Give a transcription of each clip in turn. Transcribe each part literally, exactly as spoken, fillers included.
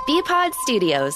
B-Pod Studios.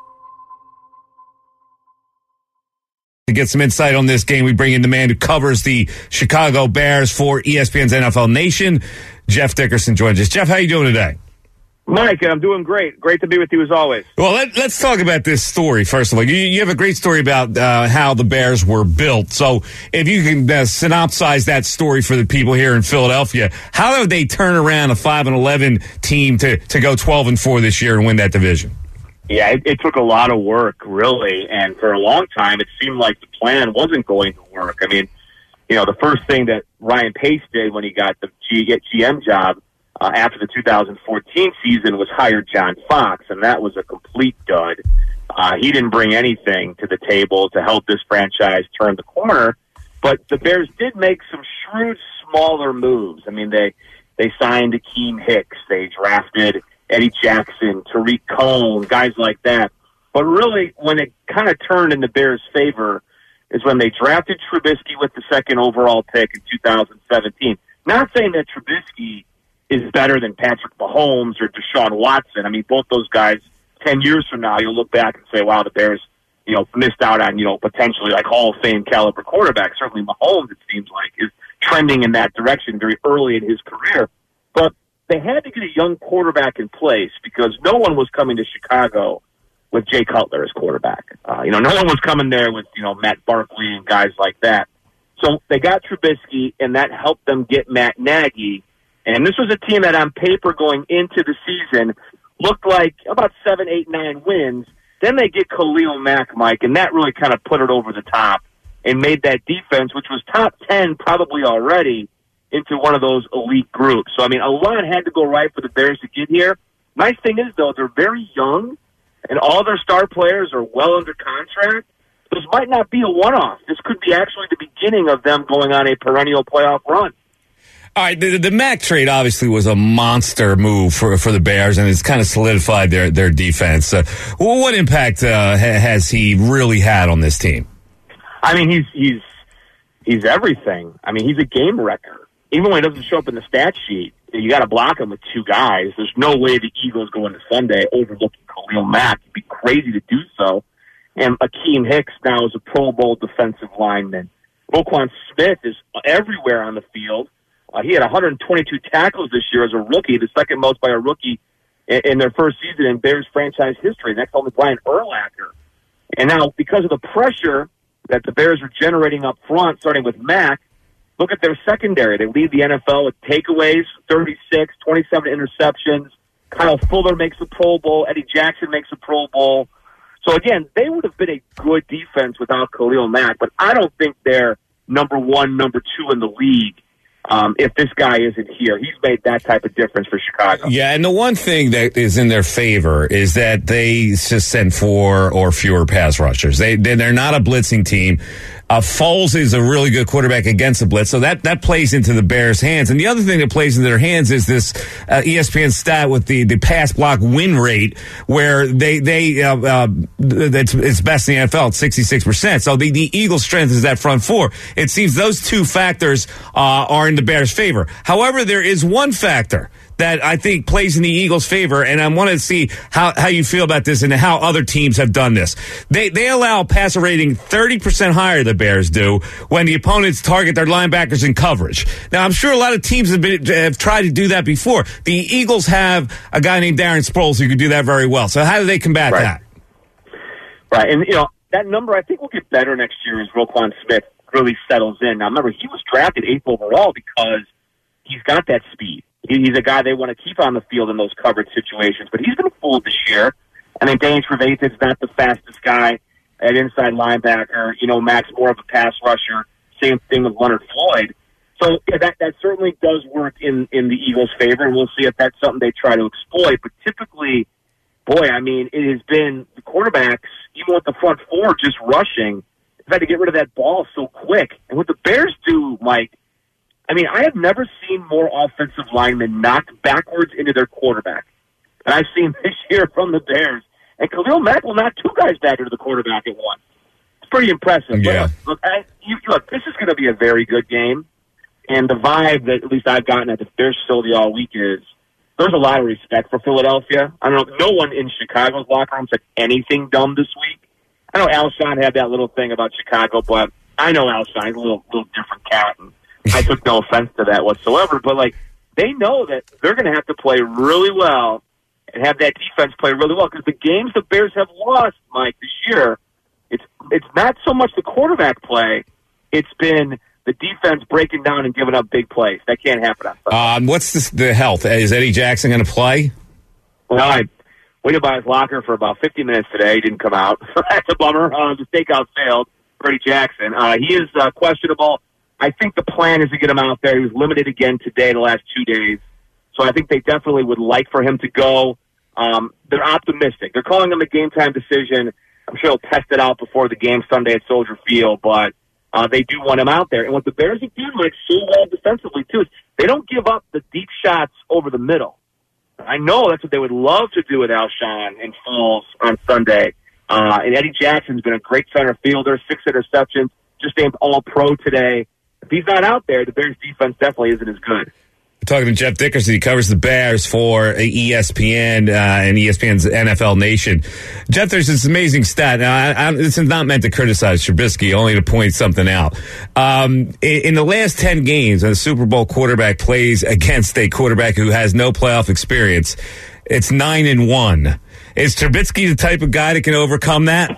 To get some insight on this game, we bring in the man who covers the Chicago Bears for E S P N's N F L Nation. Jeff Dickerson joins us. Jeff, how you doing today? Mike, I'm doing great. Great to be with you as always. Well, let, let's talk about this story, first of all. You, you have a great story about uh, how the Bears were built. So if you can uh, synopsize that story for the people here in Philadelphia, how did they turn around a five and eleven team to, to go twelve and four this year and win that division? Yeah, it, it took a lot of work, really, and for a long time it seemed like the plan wasn't going to work. I mean, you know, the first thing that Ryan Pace did when he got the G, G M job uh, after the two thousand fourteen season was hire John Fox, and that was a complete dud. Uh, he didn't bring anything to the table to help this franchise turn the corner, but the Bears did make some shrewd, smaller moves. I mean, they, they signed Akeem Hicks, they drafted Eddie Jackson, Tariq Cohen, guys like that. But really, when it kind of turned in the Bears' favor is when they drafted Trubisky with the second overall pick in two thousand seventeen. Not saying that Trubisky is better than Patrick Mahomes or Deshaun Watson. I mean, both those guys, ten years from now, you'll look back and say, wow, the Bears, you know, missed out on, you know, potentially like Hall of Fame caliber quarterback. Certainly Mahomes, it seems like, is trending in that direction very early in his career. But they had to get a young quarterback in place because no one was coming to Chicago with Jay Cutler as quarterback. Uh, you know, no one was coming there with, you know, Matt Barkley and guys like that. So they got Trubisky, and that helped them get Matt Nagy. And this was a team that on paper going into the season looked like about seven, eight, nine wins. Then they get Khalil Mack, Mike, and that really kind of put it over the top and made that defense, which was top ten probably already, into one of those elite groups. So, I mean, a lot had to go right for the Bears to get here. Nice thing is, though, they're very young, and all their star players are well under contract. This might not be a one-off. This could be actually the beginning of them going on a perennial playoff run. All right, the, the Mack trade obviously was a monster move for for the Bears, and it's kind of solidified their, their defense. Uh, what impact uh, ha, has he really had on this team? I mean, he's he's he's everything. I mean, he's a game wrecker. Even when he doesn't show up in the stat sheet, you got to block him with two guys. There's no way the Eagles go into Sunday overlooking Khalil Mack. It'd be crazy to do so. And Akeem Hicks now is a Pro Bowl defensive lineman. Roquan Smith is everywhere on the field. Uh, he had one hundred twenty-two tackles this year as a rookie, the second most by a rookie in, in their first season in Bears franchise history. Next only Brian Urlacher. And now, because of the pressure that the Bears are generating up front, starting with Mack, look at their secondary. They lead the N F L with takeaways, thirty-six, twenty-seven interceptions. Kyle Fuller makes a Pro Bowl. Eddie Jackson makes a Pro Bowl. So, again, they would have been a good defense without Khalil Mack, but I don't think they're number one, number two in the league. Um, if this guy isn't here, he's made that type of difference for Chicago. Yeah, and the one thing that is in their favor is that they just send four or fewer pass rushers. They, they're not a blitzing team. Uh, Foles is a really good quarterback against the blitz, so that, that plays into the Bears' hands. And the other thing that plays into their hands is this uh, E S P N stat with the, the pass block win rate, where they they uh, uh, it's, it's best in the N F L, it's sixty-six percent. So the, the Eagles' strength is that front four. It seems those two factors uh, are in the Bears' favor. However, there is one factor that I think plays in the Eagles' favor, and I want to see how, how you feel about this and how other teams have done this. They they allow a passer rating thirty percent higher, the Bears do, when the opponents target their linebackers in coverage. Now, I'm sure a lot of teams have, been, have tried to do that before. The Eagles have a guy named Darren Sproles who could do that very well. So how do they combat right. that? Right, and, you know, that number I think will get better next year as Roquan Smith really settles in. Now, remember, he was drafted eighth overall because he's got that speed. He's a guy they want to keep on the field in those coverage situations, but he's been fooled this year. I mean, Dane Trevathan's not the fastest guy at inside linebacker. You know, Mack's more of a pass rusher. Same thing with Leonard Floyd. So yeah, that that certainly does work in, in the Eagles' favor, and we'll see if that's something they try to exploit. But typically, boy, I mean, it has been the quarterbacks, even with the front four just rushing, they've had to get rid of that ball so quick. And what the Bears do, Mike, I mean, I have never seen more offensive linemen knocked backwards into their quarterback than I've seen this year from the Bears. And Khalil Mack will knock two guys back into the quarterback at once. It's pretty impressive. Yeah. But look, I, you, look, this is going to be a very good game. And the vibe that at least I've gotten at the Bears facility all week is there's a lot of respect for Philadelphia. I don't know. No one in Chicago's locker room said anything dumb this week. I know Alshon had that little thing about Chicago, but I know Alshon. He's a little, little different cat, and I took no offense to that whatsoever. But, like, they know that they're going to have to play really well and have that defense play really well, because the games the Bears have lost, Mike, this year, it's it's not so much the quarterback play. It's been the defense breaking down and giving up big plays. That can't happen on Sunday. Um, what's this, the health? Is Eddie Jackson going to play? Well, I waited by his locker for about fifty minutes today. He didn't come out. That's a bummer. Uh, the stakeout failed for Eddie Jackson. Uh, he is uh, questionable. I think the plan is to get him out there. He was limited again today, the last two days. So I think they definitely would like for him to go. Um, they're optimistic. They're calling him a game-time decision. I'm sure he'll test it out before the game Sunday at Soldier Field, but uh, they do want him out there. And what the Bears have done, like, so well defensively, too, is they don't give up the deep shots over the middle. I know that's what they would love to do with Alshon and Foles on Sunday. Uh, and Eddie Jackson's been a great center fielder, six interceptions, just named All-Pro today. If he's not out there, the Bears' defense definitely isn't as good. We're talking to Jeff Dickerson. He covers the Bears for E S P N uh, and E S P N's N F L Nation. Jeff, there's this amazing stat. Now, I, I, this is not meant to criticize Trubisky, only to point something out. Um, in, in the last ten games, when a Super Bowl quarterback plays against a quarterback who has no playoff experience, it's nine and one. Is Trubisky the type of guy that can overcome that?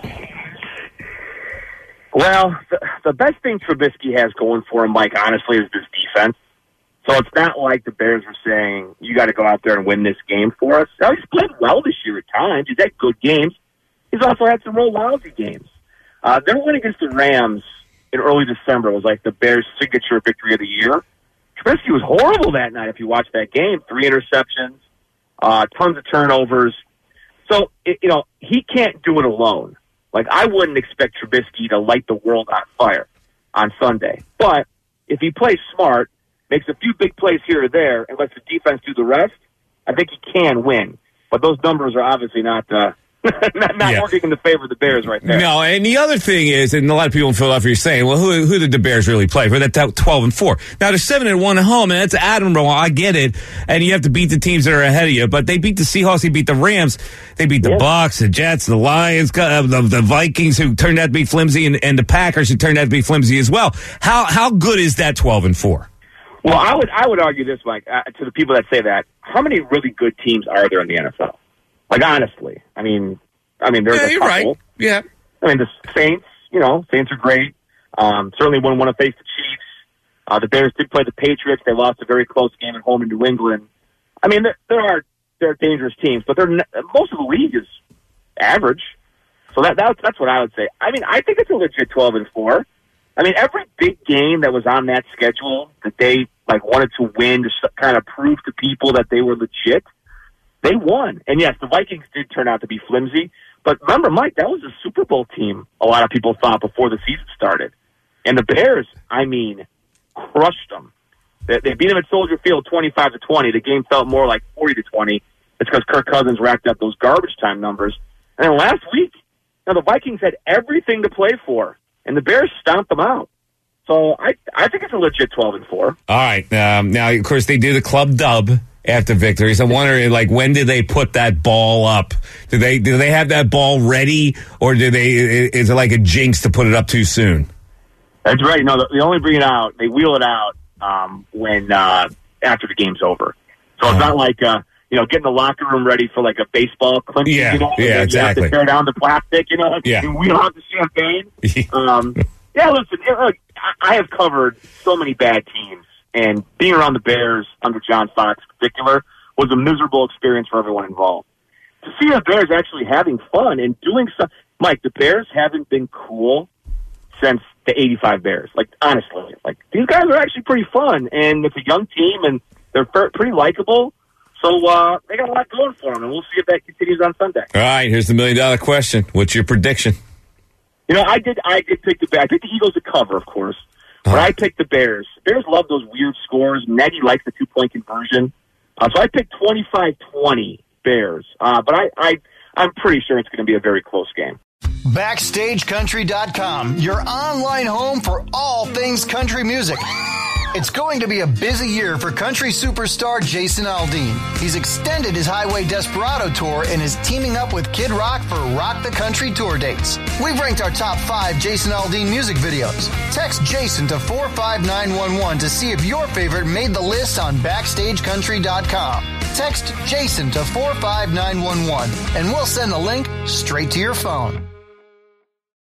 Well, the, the best thing Trubisky has going for him, Mike, honestly, is this defense. So it's not like the Bears were saying, you got to go out there and win this game for us. Now, he's played well this year at times. He's had good games. He's also had some real lousy games. Uh, their win against the Rams in early December was like the Bears' signature victory of the year. Trubisky was horrible that night if you watched that game. Three interceptions, uh, tons of turnovers. So, it, you know, he can't do it alone. Like, I wouldn't expect Trubisky to light the world on fire on Sunday. But if he plays smart, makes a few big plays here or there, and lets the defense do the rest, I think he can win. But those numbers are obviously not uh, not, not yeah. working in the favor of the Bears right there. No, and the other thing is, and a lot of people in Philadelphia are saying, well, who, who did the Bears really play for? That twelve and four. Now, they're seven and one at home, and that's admirable. I get it. And you have to beat the teams that are ahead of you. But they beat the Seahawks, they beat the Rams, they beat the yeah. Bucs, the Jets, the Lions, uh, the, the Vikings, who turned out to be flimsy, and, and the Packers, who turned out to be flimsy as well. How how good is that twelve and four? Well, I would I would argue this, Mike, uh, to the people that say that. How many really good teams are there in the N F L? Like, honestly, I mean, I mean, there's yeah, a you're couple. Right. Yeah. I mean, the Saints, you know, Saints are great. Um, certainly wouldn't want to face the Chiefs. Uh, the Bears did play the Patriots. They lost a very close game at home in New England. I mean, there, there are there are dangerous teams, but they're most of the league is average. So that that's that's what I would say. I mean, I think it's a legit twelve and four. I mean, every big game that was on that schedule that they like wanted to win to kind of prove to people that they were legit, they won. And yes, the Vikings did turn out to be flimsy. But remember, Mike, that was a Super Bowl team, a lot of people thought, before the season started. And the Bears, I mean, crushed them. They, they beat them at Soldier Field twenty-five to twenty. The game felt more like forty to twenty. It's because Kirk Cousins racked up those garbage time numbers. And then last week, you know, the Vikings had everything to play for, and the Bears stomped them out. So I I think it's a legit twelve and four. All right. Um, now, of course, they do the club dub after victories. I'm wondering, like, when did they put that ball up? Do they do they have that ball ready, or do they? Is it like a jinx to put it up too soon? That's right. No, they only bring it out. They wheel it out um, when uh, after the game's over. So it's uh-huh. not like uh, you know getting the locker room ready for like a baseball clinch. Yeah, you know, yeah, exactly. You have to tear down the plastic. You know, yeah. and wheel out the champagne. um, yeah, listen. It, look, I have covered so many bad teams, and being around the Bears under John Fox in particular was a miserable experience for everyone involved. To see the Bears actually having fun and doing stuff, Mike, the Bears haven't been cool since the eighty-five Bears. Like, honestly, like these guys are actually pretty fun, and it's a young team, and they're pretty likable. So uh, they got a lot going for them, and we'll see if that continues on Sunday. All right, here's the million dollar question: what's your prediction? You know, I did. I did pick the Bears. I picked the Eagles to cover, of course, but uh-huh. I picked the Bears. Bears love those weird scores. Nagy likes the two point conversion, uh, so I picked twenty-five twenty Bears. Uh, but I, I, I'm pretty sure it's going to be a very close game. Backstage Country dot com, your online home for all things country music. It's going to be a busy year for country superstar Jason Aldean. He's extended his Highway Desperado tour and is teaming up with Kid Rock for Rock the Country tour dates. We've ranked our top five Jason Aldean music videos. Text Jason to four five nine one one to see if your favorite made the list on backstage country dot com. Text Jason to four five nine one one and we'll send the link straight to your phone.